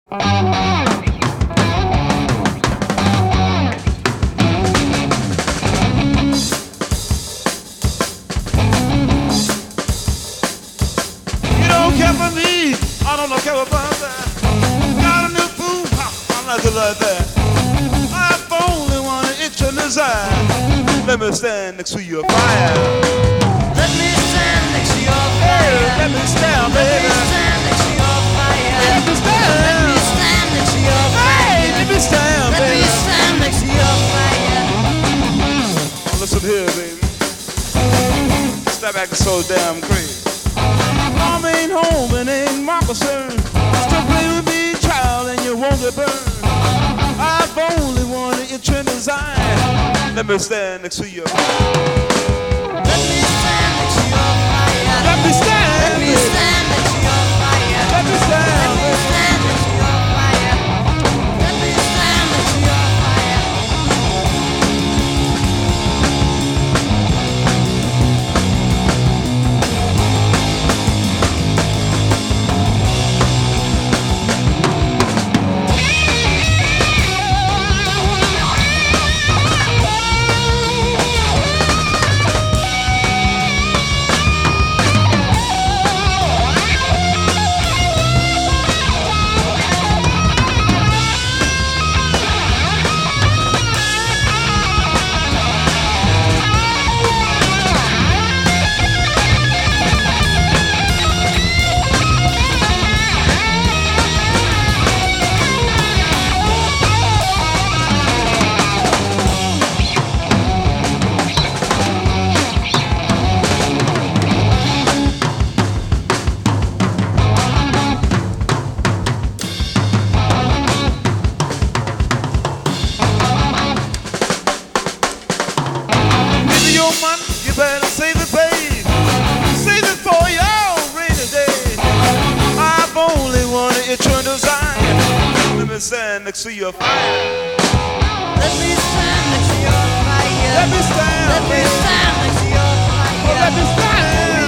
You don't care for me, I don't care about that. Got a new food, I like it like that. I've only one itch and desire. Let me stand next to your fire. Let me stand next to your fire. Hey, let me stand, Let baby. me stand next to your fire. Let me stand. Let me stand next to your fire. Hey, let me stand, Let me baby. stand next to your fire. Listen here, baby. Step back is so damn crazy. Mom ain't home and ain't my concern. Still play with me, child, and you won't get burned. I've only one itch and desire. Let me stand next to you. Let me stand next to your fire. Let me stand. Let me stand next to your fire. Let me stand. Let me stand next to your fire. Let me stand next to your fire. Give me your money, you better save it, babe. Save it for your rainy day. I've only one itch and desire. Let me stand next to your fire. Let me stand next to your fire. Let me stand. Let me stand next to your fire. Oh, let me stand.